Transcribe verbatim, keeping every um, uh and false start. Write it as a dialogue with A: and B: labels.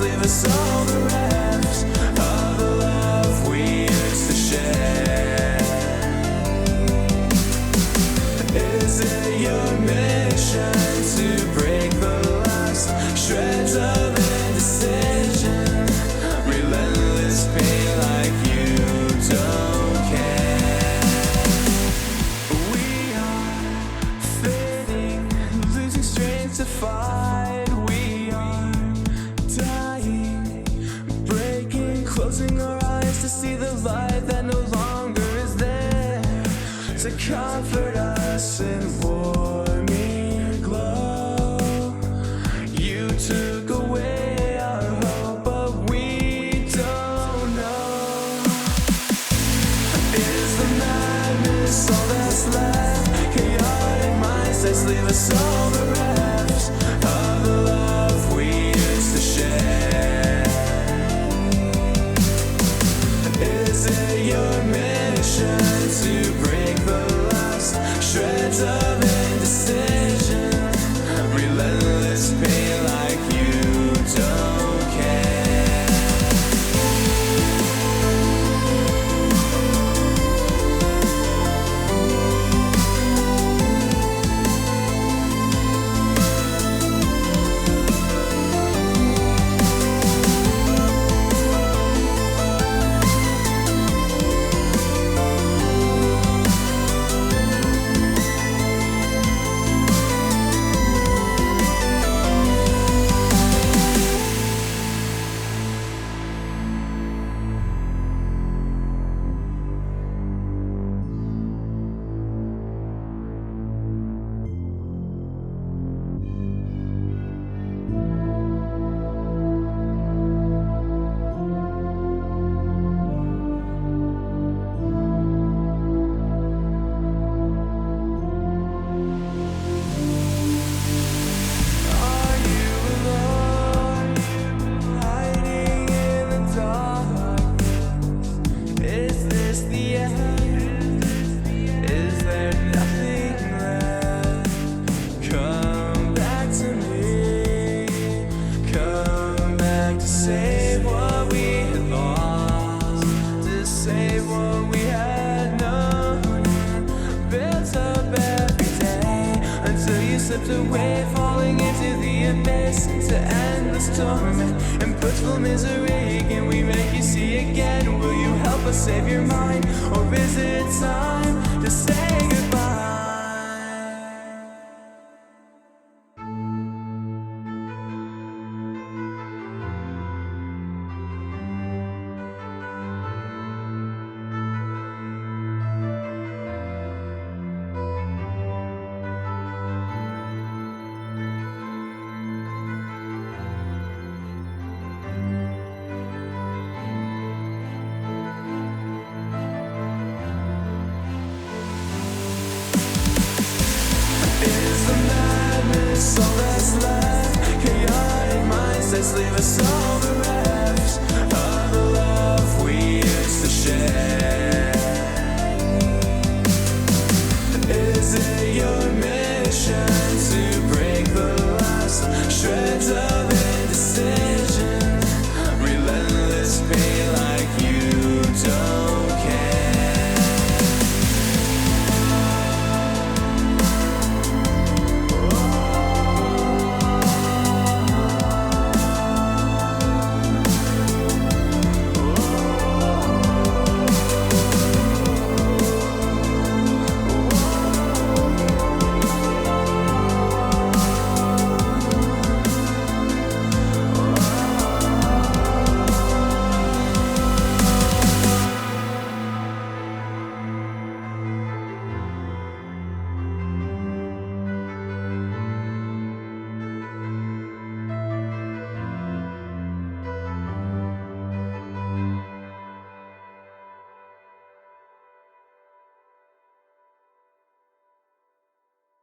A: leave us all the rest of the love we used to share. Is it your mission to break the last shreds of indecision? Relentless pain like you don't care. We are fading, losing strength to fight. We are dying, breaking, closing our eyes to see the light that no longer is there to comfort us in warming glow. You took away our hope, but we don't know. Is the madness all that's left? Chaotic mindsets leave us all the rest of the love we used to share. Is it your mission to break the last shreds of indecision? Relentless pain like you don't care. Are you alone, hiding in the darkness? Is this the end? Is there nothing left? Come back to me. Come back to save what we had lost, to save what we had known and built up every day, until you slipped away, falling into the abyss, into endless torment and blissful misery. Can we make you see again? Will you help us save your mind, or is it time to say goodbye? Is the madness all that's left? Chaotic mindsets leave us all